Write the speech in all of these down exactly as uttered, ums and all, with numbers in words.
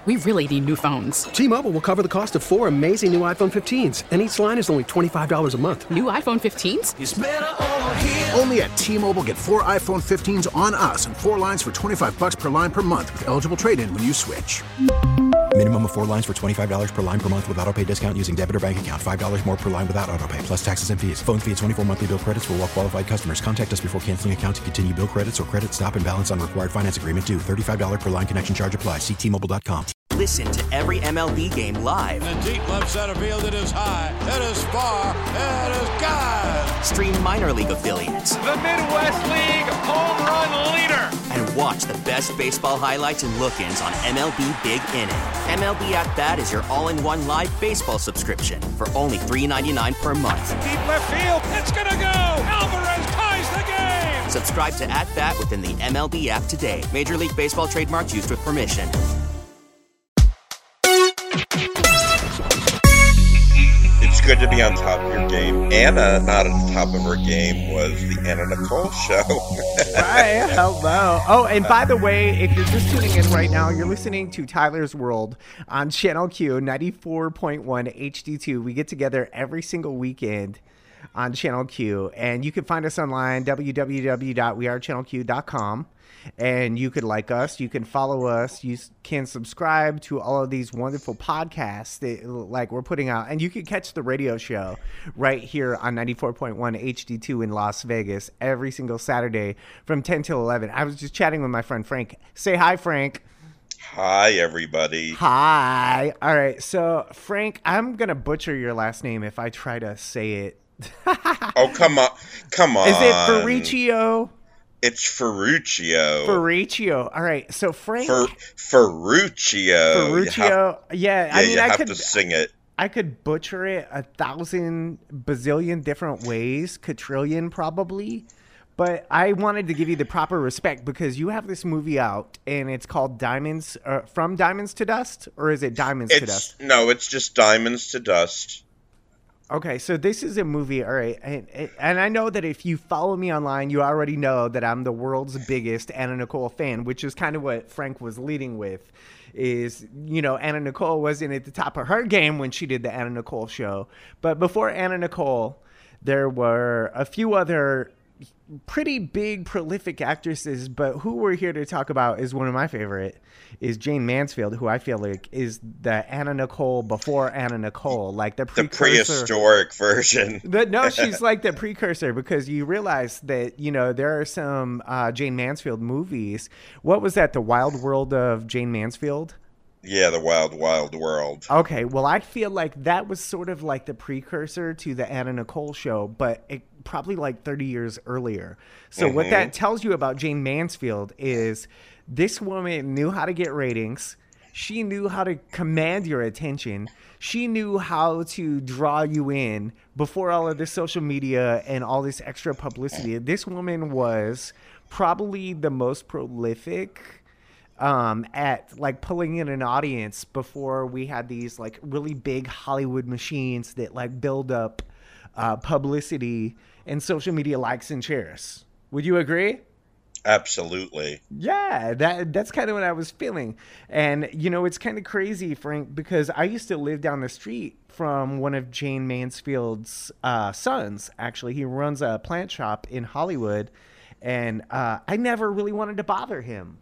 We really need new phones. T-Mobile will cover the cost of four amazing new iPhone fifteens, and each line is only twenty-five dollars a month. New iPhone fifteens? It's better over here. Only at T-Mobile, get four iPhone fifteens on us and four lines for twenty-five dollars per line per month with eligible trade-in when you switch. Minimum of four lines for twenty-five dollars per line per month with autopay discount using debit or bank account. five dollars more per line without autopay, plus taxes and fees. Phone fee at twenty-four monthly bill credits for well-qualified customers. Contact us before canceling account to continue bill credits or credit stop and balance on required finance agreement due. thirty-five dollars per line connection charge applies. See T Mobile dot com. Listen to every M L B game live. In the deep left center field, it is high, it is far, it is gone. Stream minor league affiliates. The Midwest League home run leader. And watch the best baseball highlights and look-ins on M L B Big Inning. M L B At Bat is your all-in-one live baseball subscription for only three dollars and ninety-nine cents per month. Deep left field, it's gonna go. Alvarez ties the game. Subscribe to At Bat within the M L B app today. Major League Baseball trademarks used with permission. It's good to be on top of your game. Anna, not at the top of her game, was the Anna Nicole Show. Hi, hello. Oh, and by the way, if you're just tuning in right now, you're listening to Tyler's World on Channel Q ninety-four point one H D two. We get together every single weekend on Channel Q, and you can find us online, w w w dot we are channel q dot com. And you could like us, you can follow us, you can subscribe to all of these wonderful podcasts that like we're putting out, and you can catch the radio show right here on ninety-four point one H D two in Las Vegas every single Saturday from ten till eleven. I was just chatting with my friend Frank. Say hi, Frank. Hi, everybody. Hi. All right, so Frank, I'm going to butcher your last name if I try to say it. Oh, come on. Come on. Is it Ferruccio? It's Ferruccio. Ferruccio. All right. So Frank. Fer, Ferruccio. Ferruccio. Have, yeah. yeah. I mean, you I have could to sing it. I could butcher it a thousand bazillion different ways, quadrillion probably. But I wanted to give you the proper respect because you have this movie out and it's called Diamonds, uh, From Diamonds to Dust, or is it Diamonds it's, to Dust? No, it's just Diamonds to Dust. Okay, so this is a movie, all right, and, and I know that if you follow me online, you already know that I'm the world's biggest Anna Nicole fan, which is kind of what Frank was leading with, is, you know, Anna Nicole wasn't at the top of her game when she did the Anna Nicole show, but before Anna Nicole, there were a few other pretty big, prolific actresses, but who we're here to talk about is one of my favorite, is Jayne Mansfield, who I feel like is the Anna Nicole before Anna Nicole, like the precursor. The prehistoric version. The, no, she's like the precursor because you realize that, you know, there are some uh, Jayne Mansfield movies. What was that, The Wild World of Jayne Mansfield? Yeah, The Wild, Wild World. Okay, well, I feel like that was sort of like the precursor to the Anna Nicole show, but it probably like thirty years earlier. So mm-hmm. what that tells you about Jayne Mansfield is this woman knew how to get ratings. She knew how to command your attention. She knew how to draw you in before all of this social media and all this extra publicity. This woman was probably the most prolific um, at like pulling in an audience before we had these like really big Hollywood machines that like build up uh, publicity and social media likes and shares. Would you agree? Absolutely. Yeah, that that's kind of what I was feeling. And, you know, it's kind of crazy, Frank, because I used to live down the street from one of Jayne Mansfield's uh, sons. Actually, he runs a plant shop in Hollywood, and uh, I never really wanted to bother him.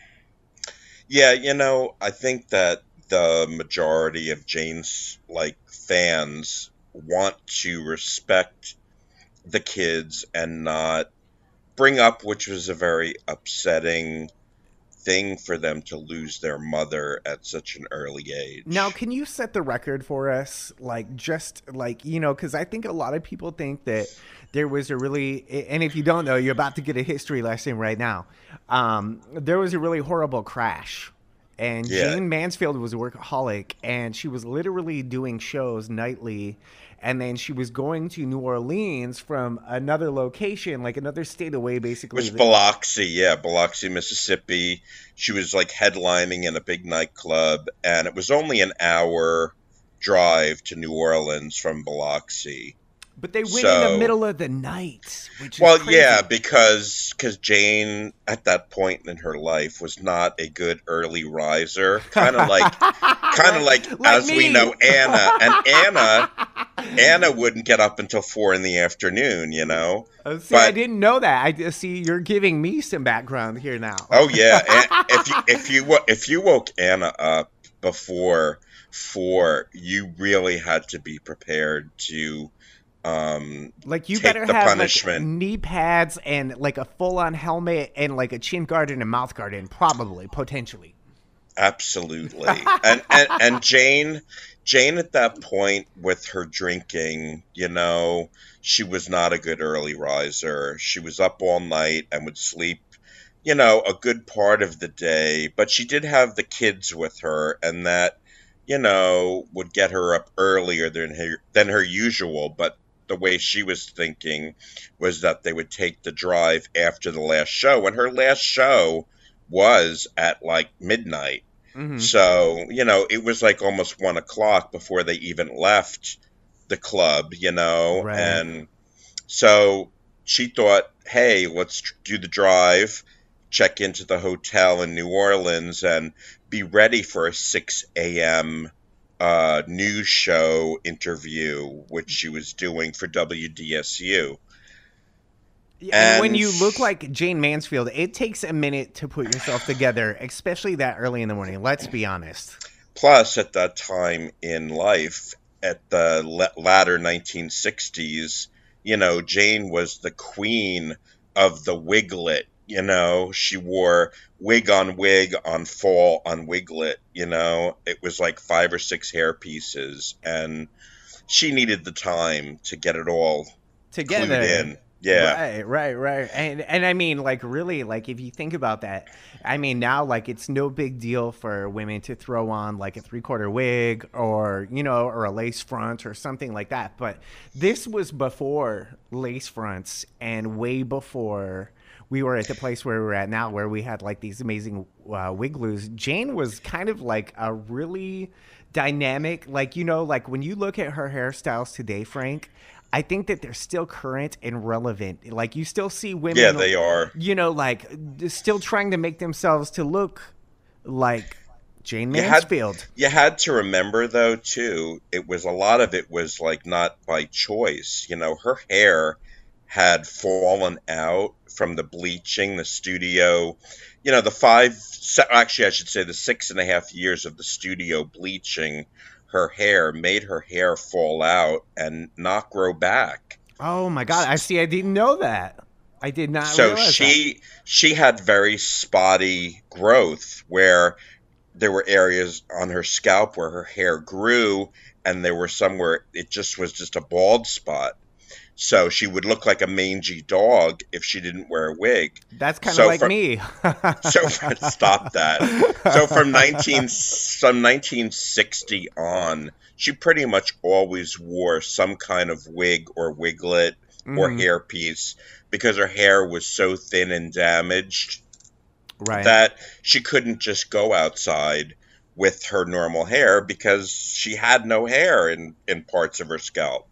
Yeah, you know, I think that the majority of Jayne's, like, fans want to respect the kids and not bring up, which was a very upsetting thing for them to lose their mother at such an early age. Now, can you set the record for us? Like, just like, you know, because I think a lot of people think that there was a really, and if you don't know, you're about to get a history lesson right now. Um, there was a really horrible crash. And yeah. Jayne Mansfield was a workaholic, and she was literally doing shows nightly. And then she was going to New Orleans from another location, like another state away, basically. It was Biloxi, yeah, Biloxi, Mississippi. She was like headlining in a big nightclub, and it was only an hour drive to New Orleans from Biloxi. But they went so, in the middle of the night, which is well, crazy. yeah, because because Jane at that point in her life was not a good early riser, kind of like kind of like, like as me. we know Anna, and Anna Anna wouldn't get up until four in the afternoon, you know. Oh, see, but, I didn't know that. I see you're giving me some background here now. Oh yeah, and if you if you if you woke Anna up before four, you really had to be prepared to. Um, like you take better the have punishment. like knee pads and like a full-on helmet and like a chin guard and a mouth guard in, probably, potentially. Absolutely. and, and and Jane, Jane at that point with her drinking, you know, she was not a good early riser. She was up all night and would sleep, you know, a good part of the day. But she did have the kids with her, and that, you know, would get her up earlier than her than her usual. But the way she was thinking was that they would take the drive after the last show, and her last show was at like midnight. Mm-hmm. So, you know, it was like almost one o'clock before they even left the club, you know, right. And so she thought, hey, let's do the drive, check into the hotel in New Orleans, and be ready for a six a.m. Uh, news show interview, which she was doing for W D S U. Yeah, and, and when you look like Jayne Mansfield, it takes a minute to put yourself together, especially that early in the morning. Let's be honest. Plus, at that time in life, at the latter nineteen sixties, you know, Jane was the queen of the wiglet. You know, she wore wig on wig on fall on wiglet, you know. It was like five or six hair pieces, and she needed the time to get it all together. In. Yeah. Right, right, right. And and I mean, like, really, like, if you think about that, I mean, now, like, it's no big deal for women to throw on, like, a three-quarter wig or, you know, or a lace front or something like that. But this was before lace fronts and way before we were at the place where we're at now, where we had like these amazing uh, wig glues. Jane was kind of like a really dynamic, like, you know, like when you look at her hairstyles today, Frank, I think that they're still current and relevant. Like you still see women. Yeah, they are. You know, like still trying to make themselves to look like Jayne Mansfield. You had, you had to remember, though, too, it was a lot of it was like not by choice. You know, her hair had fallen out from the bleaching, the studio, you know, the five, actually I should say the six and a half years of the studio bleaching her hair made her hair fall out and not grow back. Oh my God. I see. I didn't know that. I did not so realize she, that. she had very spotty growth where there were areas on her scalp where her hair grew and there were some where it just was just a bald spot. So she would look like a mangy dog if she didn't wear a wig. That's kind of so like from, me. so from, stop that. So from nineteen from nineteen sixty on, she pretty much always wore some kind of wig or wiglet mm. or hairpiece because her hair was so thin and damaged right. that she couldn't just go outside with her normal hair because she had no hair in, in parts of her scalp.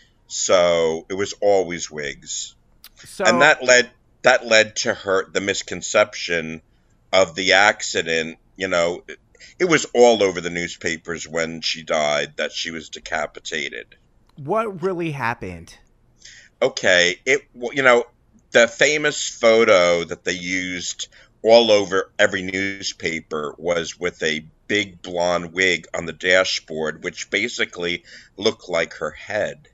So it was always wigs. So, and that led that led to her the misconception of the accident. You know, it, it was all over the newspapers when she died that she was decapitated. What really happened? Okay, it you know, the famous photo that they used all over every newspaper was with a big blonde wig on the dashboard, which basically looked like her head.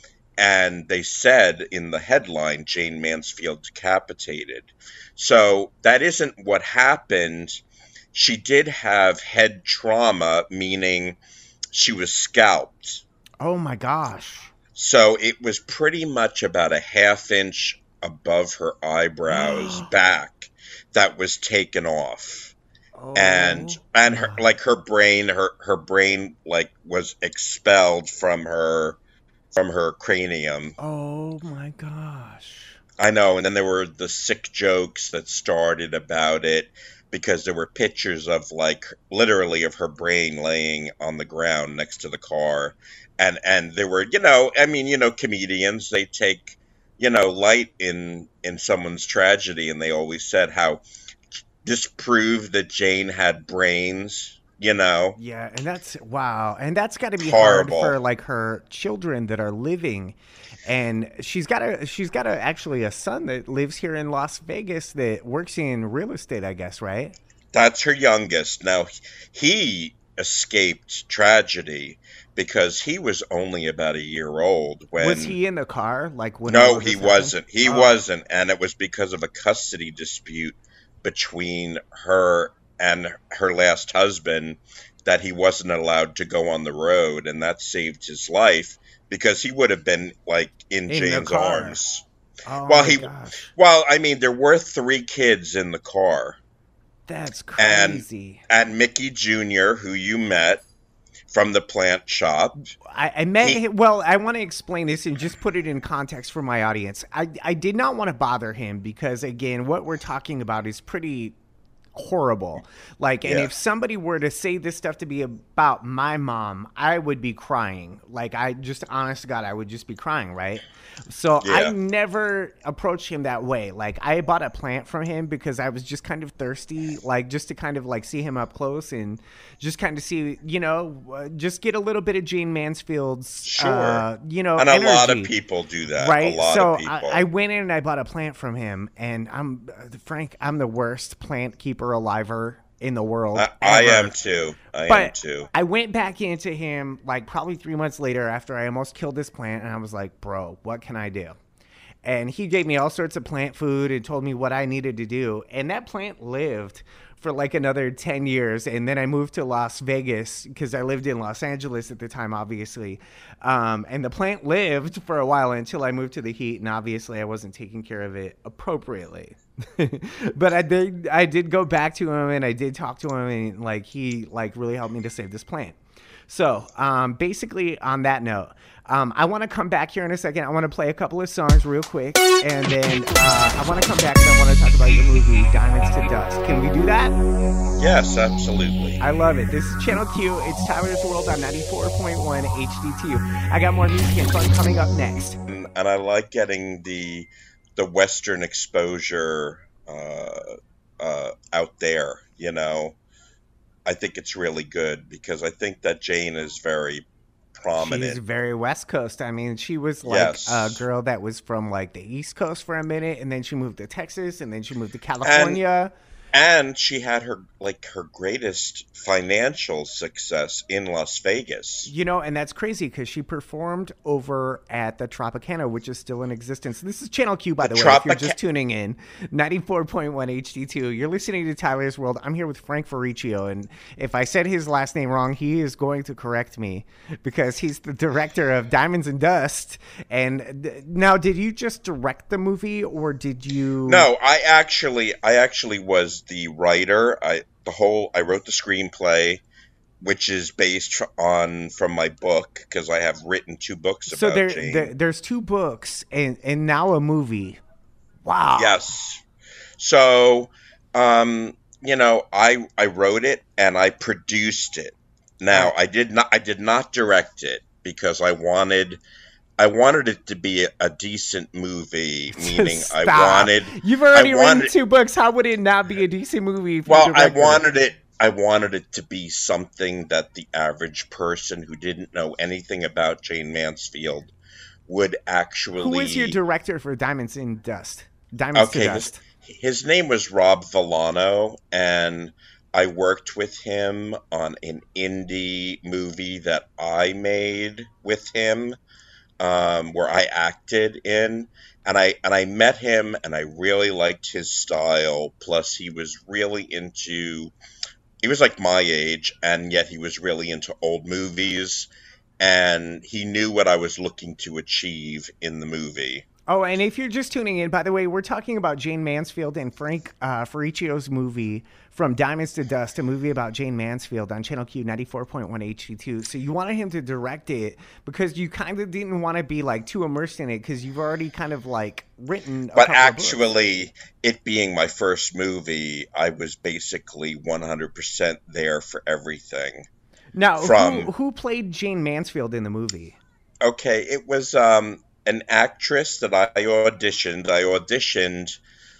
And they said in the headline, Jayne Mansfield decapitated. So that isn't what happened. She did have head trauma, meaning she was scalped. Oh, my gosh. So it was pretty much about a half inch above her eyebrows back that was taken off. Oh. And and her like her brain, her, her brain like was expelled from her from her cranium. Oh my gosh. I know, and then there were the sick jokes that started about it. because there were pictures of like literally of her brain laying on the ground next to the car. And, and there were, you know, I mean, you know, comedians, they take, you know, light in, in someone's tragedy. And they always said how this proved that Jane had brains, you know? Yeah. And that's, wow. And that's got to be Horrible. hard for like her children that are living. And she's got a, she's got a, actually a son that lives here in Las Vegas that works in real estate, I guess, right? That's her youngest. Now, he escaped tragedy because he was only about a year old when... Was he in the car? Like when No, all of he this wasn't. happened? He Oh. wasn't. And it was because of a custody dispute between her and her last husband that he wasn't allowed to go on the road. And that saved his life because he would have been like in, In the Jane's car. arms. Oh well, my he, gosh. well, I mean, there were three kids in the car. That's And, crazy. and Mickey Junior, who you met from the plant shop. I, I met He- him. Well, I want to explain this and just put it in context for my audience. I, I did not want to bother him because, again, what we're talking about is pretty horrible. Like, and Yeah. if somebody were to say this stuff to be about my mom, I would be crying. Like, I just, honest to God, I would just be crying, right? So Yeah. I never approached him that way. Like, I bought a plant from him because I was just kind of thirsty, like, just to kind of like see him up close and just kind of see, you know, uh, just get a little bit of Jane Mansfield's, Sure. uh, you know, And a lot of energy. people do that. Right, A lot so of people. I, I went in and I bought a plant from him, and I'm uh, Frank. I'm the worst plant keeper aliver in the world. I, I ever. am too. I am But too. I went back into him like probably three months later after I almost killed this plant, and I was like, "Bro, what can I do?" And he gave me all sorts of plant food and told me what I needed to do, and that plant lived for like another ten years. And then I moved to Las Vegas because I lived in Los Angeles at the time, obviously. Um, and the plant lived for a while until I moved to the heat. And obviously I wasn't taking care of it appropriately. But I did, I did go back to him and I did talk to him, and like, he like really helped me to save this plant. So um, basically on that note, um, I want to come back here in a second. I want to play a couple of songs real quick, and then uh, I want to come back and I want to talk about your movie, Diamonds to Dust. Can we do that? Yes, absolutely. I love it. This is Channel Q. It's Tyler's World on ninety-four point one H D T U. I got more music and fun coming up next. And, and I like getting the the Western exposure uh, uh, out there, you know. I think it's really good because I think that Jane is very prominent. She's very West Coast. I mean, she was like Yes. a girl that was from like the East Coast for a minute, and then she moved to Texas, and then she moved to California. And she had her like her greatest financial success in Las Vegas. You know, and that's crazy because she performed over at the Tropicana, which is still in existence. This is Channel Q, by the, The way, if you're Tropica- just tuning in. ninety-four point one H D two. You're listening to Tyler's World. I'm here with Frank Ferriccio, and if I said his last name wrong, he is going to correct me because he's the director of Diamonds and Dust. And th- now, did you just direct the movie, or did you... No, I actually I actually was the writer. I the whole I wrote the screenplay, which is based on from my book because I have written two books So about there, Jane. there, there's two books and, and now a movie. Wow. Yes. So, um, you know, I I wrote it and I produced it. Now, I did not I did not direct it because I wanted I wanted it to be a, a decent movie, meaning I Stop. wanted You've already I written wanted, two books. How would it not be a decent movie? If you Well, I directed it? wanted it I wanted it to be something that the average person who didn't know anything about Jane Mansfield would actually Who was your director for Diamonds in Dust? Diamonds Okay, to his, Dust. his name was Rob Villano, and I worked with him on an indie movie that I made with him, um, where I acted in, and I and I met him, and I really liked his style. Plus, he was really into. He was like my age, and yet he was really into old movies, and he knew what I was looking to achieve in the movie. Oh, and if you're just tuning in, by the way, we're talking about Jane Mansfield and Frank uh, Ferricchio's movie From Diamonds to Dust, a movie about Jane Mansfield on Channel Q ninety-four point one H D two. So you wanted him to direct it because you kind of didn't want to be like too immersed in it because you've already kind of like written a But couple of actually, books. it being my first movie, I was basically one hundred percent there for everything. Now, From, who, who played Jane Mansfield in the movie? Okay, it was um, an actress that I auditioned. I auditioned.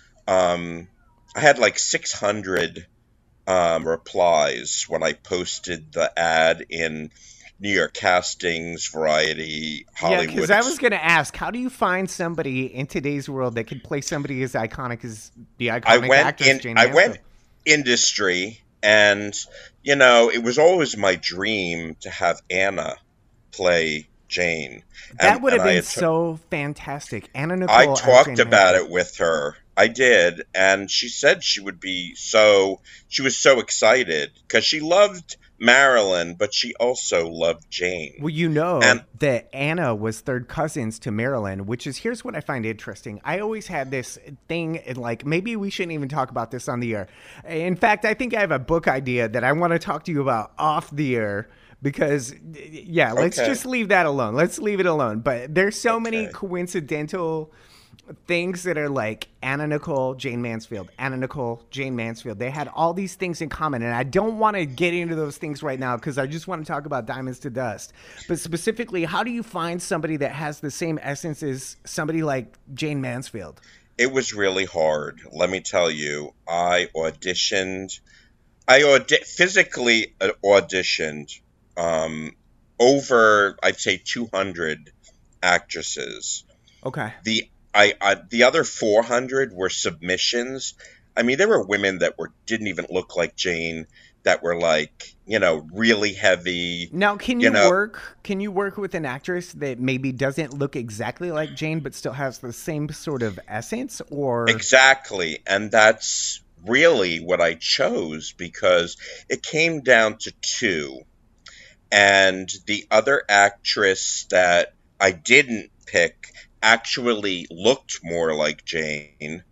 Um, I had like six hundred um, replies when I posted the ad in New York Castings, Variety, Hollywood. Yeah, because I was going to ask, how do you find somebody in today's world that could play somebody as iconic as the iconic I went actress in, Jane I Mansfield? went industry, and you know, it was always my dream to have Anna play Jane. That and, would have and been t- so fantastic. Anna Nicole. I as talked Jane about Mansfield. it with her. I did, and she said she would be so. She was so excited because she loved Marilyn, but she also loved Jane. Well, you know and, that Anna was third cousins to Marilyn, which is, here's what I find interesting. I always had this thing, and like, maybe we shouldn't even talk about this on the air. In fact, I think I have a book idea that I want to talk to you about off the air. Because, yeah, let's okay. just leave that alone. Let's leave it alone. But there's so okay. many coincidental things that are like Anna Nicole, Jane Mansfield, Anna Nicole, Jane Mansfield. They had all these things in common. And I don't want to get into those things right now because I just want to talk about Diamonds to Dust. But specifically, how do you find somebody that has the same essence as somebody like Jane Mansfield? It was really hard. Let me tell you, I auditioned. I audi- physically auditioned Um, over, I'd say, two hundred actresses. Okay. The I, I the other four hundred were submissions. I mean, there were women that were didn't even look like Jane, that were like, you know, really heavy. Now, can you, you know, work? Can you work with an actress that maybe doesn't look exactly like Jane, but still has the same sort of essence? Or exactly, and that's really what I chose because it came down to two. And the other actress that I didn't pick actually looked more like Jane,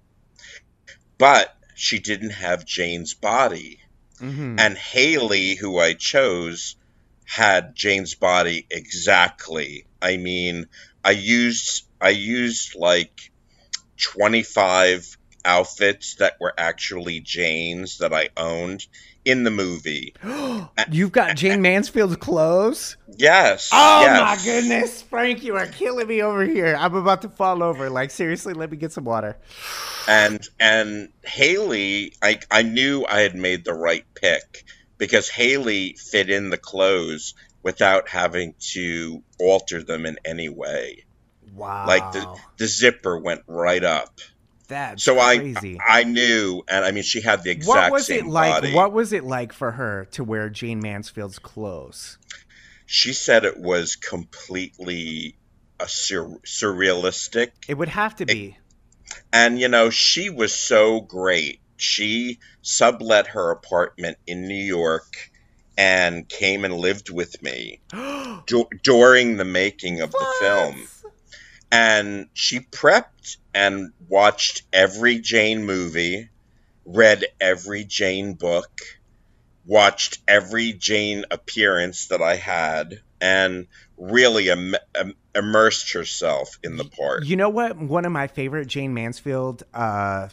but she didn't have Jane's body. Mm-hmm. And Haley, who I chose, had Jane's body exactly. I mean, I used I used like twenty-five outfits that were actually Jane's that I owned in the movie. You've got Jane Mansfield's clothes? Yes. Oh yes. my goodness, Frank, you are killing me over here. I'm about to fall over. Like, seriously, let me get some water. And and Haley, I I knew I had made the right pick because Haley fit in the clothes without having to alter them in any way. Wow. Like the the zipper went right up. That's so crazy. I I knew, and I mean, she had the exact what was same it like? body. What was it like for her to wear Jane Mansfield's clothes? She said it was completely a sur- surrealistic. It would have to be. It, and you know, she was so great. She sublet her apartment in New York and came and lived with me d- during the making of what? the film. And she prepped and watched every Jane movie, read every Jane book, watched every Jane appearance that I had, and really im- im- immersed herself in the part. You know what? One of my favorite Jane Mansfield uh,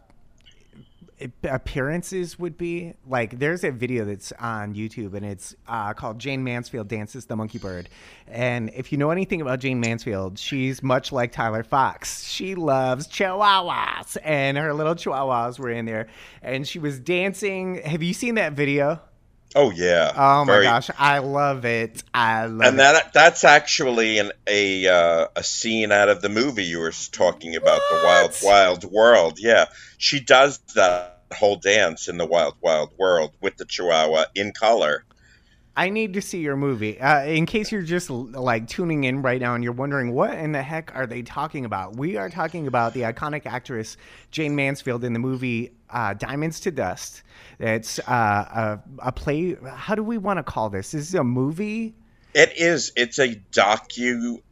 appearances would be, like, there's a video that's on YouTube and it's uh, called Jane Mansfield Dances the Monkey Bird. And if you know anything about Jane Mansfield, she's much like Tyler Fox. She loves chihuahuas, and her little chihuahuas were in there and she was dancing. Have you seen that video? Oh yeah! Oh my Very... gosh, I love it! I love and it. that that's actually an, a uh, a scene out of the movie you were talking about, what? The Wild Wild World. Yeah, she does that whole dance in The Wild Wild World with the Chihuahua in color. I need to see your movie. Uh, in case you're just like tuning in right now and you're wondering what in the heck are they talking about, we are talking about the iconic actress Jane Mansfield in the movie uh, Diamonds to Dust. It's uh, a, a play. How do we want to call this? This is a movie. It is. It's a docu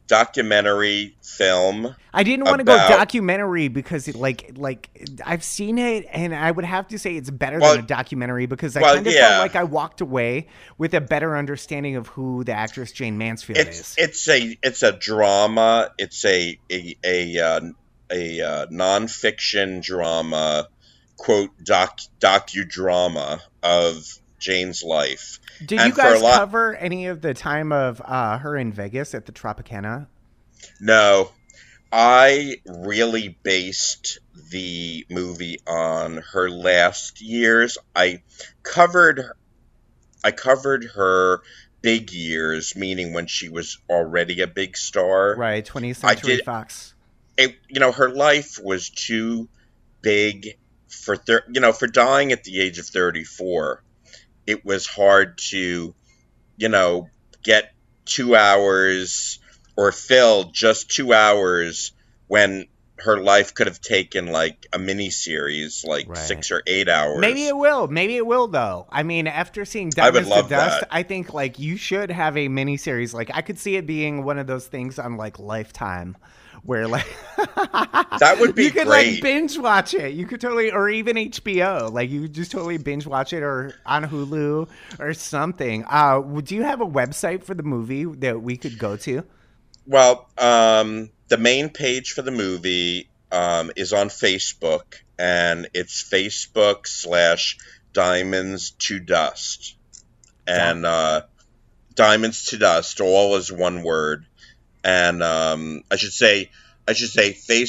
documentary film. I didn't want to go about- documentary because it, like like I've seen it and I would have to say it's better Well- than a documentary because I well, kind of yeah. felt like I walked away with a better understanding of who the actress Jane Mansfield It's is. it's a it's a drama. It's a a a, uh, a uh, nonfiction drama, quote doc docudrama of Jane's life. Did And you for a guys lot- cover any of the time of uh, her in Vegas at the Tropicana? No, I really based the movie on her last years. I covered I covered her big years, meaning when she was already a big star. Right, twentieth I Century did- Fox. It, you know, her life was too big for thir- you know, for dying at the age of thirty-four. It was hard to, you know, get two hours or fill just two hours when her life could have taken like a mini series, like Right. six or eight hours. Maybe it will. Maybe it will, though. I mean, after seeing I would Diamonds to love Dust, that. I think like you should have a miniseries. Like I could see it being one of those things on like Lifetime, where like That would be you could great. like binge watch it. You could totally, or even H B O. Like you could just totally binge watch it, or on Hulu or something. Uh, do you have a website for the movie that we could go to? Well, um, the main page for the movie um, is on Facebook, and it's Facebook slash Diamonds to Dust. And uh, Diamonds to Dust, all is one word. And um, I should say, I should say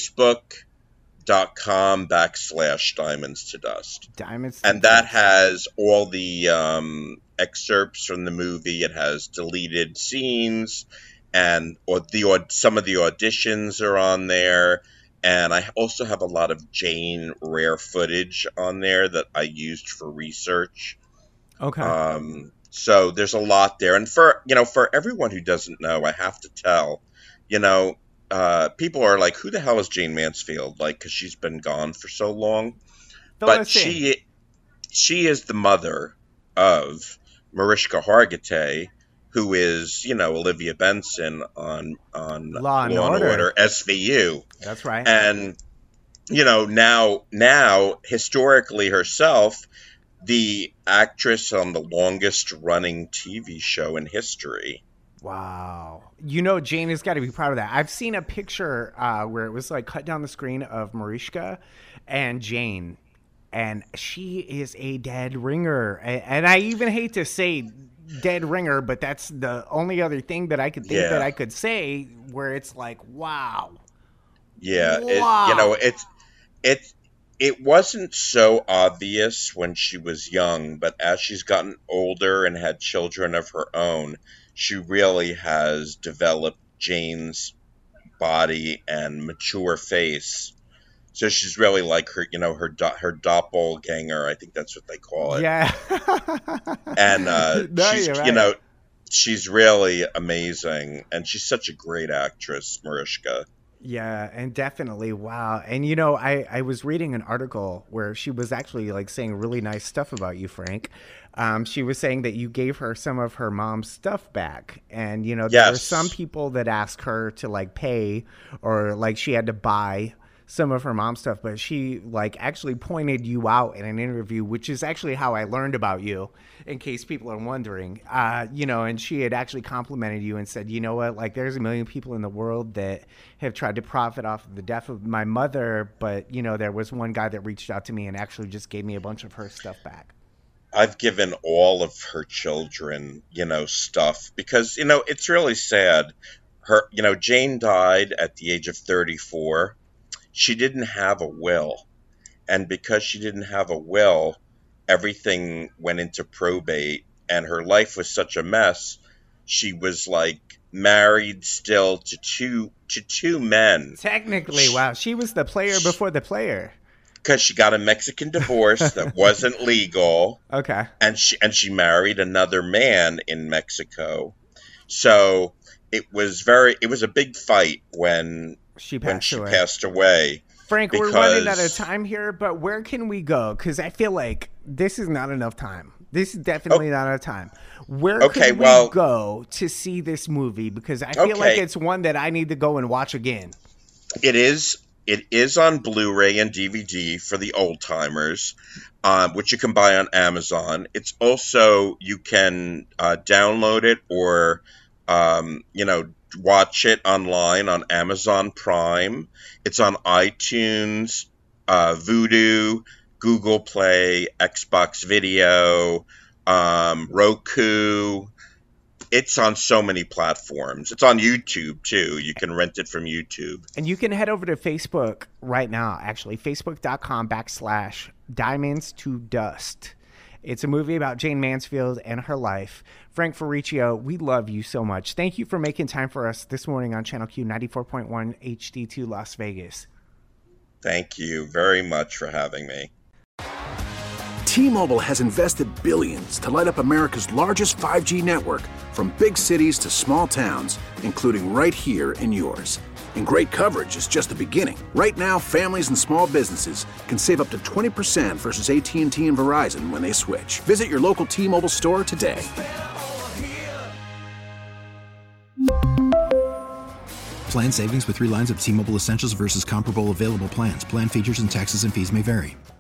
Facebook.com backslash Diamonds to Dust. Diamonds, to And that Dust. has all the um, excerpts from the movie. It has deleted scenes, and or the aud- some of the auditions are on there. And I also have a lot of Jane rare footage on there that I used for research. Okay. Um, so there's a lot there. And for, you know, for everyone who doesn't know, I have to tell, you know, uh, people are like, who the hell is Jane Mansfield? Like, because she's been gone for so long. Fill but us in. she she is the mother of Mariska Hargitay, who is, you know, Olivia Benson on on Law and Order. S V U. That's right. And, you know, now now historically herself, the actress on the longest running T V show in history. Wow. You know, Jane has got to be proud of that. I've seen a picture uh, where it was like cut down the screen of Mariska and Jane, and she is a dead ringer. And, and I even hate to say dead ringer, but that's the only other thing that I could think Yeah. that I could say where it's like, wow. Yeah, Wow. it, you know, it's it it wasn't so obvious when she was young, but as she's gotten older and had children of her own, she really has developed Jane's body and mature face. So she's really like her, you know, her do- her doppelganger. I think that's what they call it. Yeah. And uh, No, she's, you're you right. know, she's really amazing, and she's such a great actress, Mariska. Yeah, and definitely, wow. And you know, I, I was reading an article where she was actually like saying really nice stuff about you, Frank. Um, she was saying that you gave her some of her mom's stuff back. And, you know, there were Yes. some people that asked her to like pay or like she had to buy some of her mom's stuff, but she like actually pointed you out in an interview, which is actually how I learned about you, in case people are wondering. Uh, you know, and she had actually complimented you and said, you know what, like there's a million people in the world that have tried to profit off of the death of my mother, but you know, there was one guy that reached out to me and actually just gave me a bunch of her stuff back. I've given all of her children, you know, stuff because, you know, it's really sad. Her, you know, Jane died at the age of thirty-four. She didn't have a will. And because she didn't have a will, everything went into probate and her life was such a mess. She was like married still to two, to two men. Technically, wow. She was the player before the player. Because she got a Mexican divorce that wasn't legal. Okay. And she and she married another man in Mexico. So it was very it was a big fight when She when passed she away. passed away. Frank, we're running out of because- time here, but where can we go? Because I feel like this is not enough time. This is definitely oh. not our time. Where okay, could we well, go to see this movie? Because I feel okay. like it's one that I need to go and watch again. It is. It is on Blu-ray and D V D for the old timers, um, which you can buy on Amazon. It's also, you can uh, download it or, um, you know, watch it online on Amazon Prime. It's on iTunes, uh, Vudu, Google Play, Xbox Video, um, Roku. It's on so many platforms. It's on YouTube, too. You can rent it from YouTube. And you can head over to Facebook right now, actually, facebook.com backslash diamonds to dust. It's a movie about Jayne Mansfield and her life. Frank Ferriccio, we love you so much. Thank you for making time for us this morning on Channel Q ninety-four point one H D two Las Vegas. Thank you very much for having me. T-Mobile has invested billions to light up America's largest five G network, from big cities to small towns, including right here in yours. And great coverage is just the beginning. Right now, families and small businesses can save up to twenty percent versus A T and T and Verizon when they switch. Visit your local T-Mobile store today. Plan savings with three lines of T-Mobile Essentials versus comparable available plans. Plan features and taxes and fees may vary.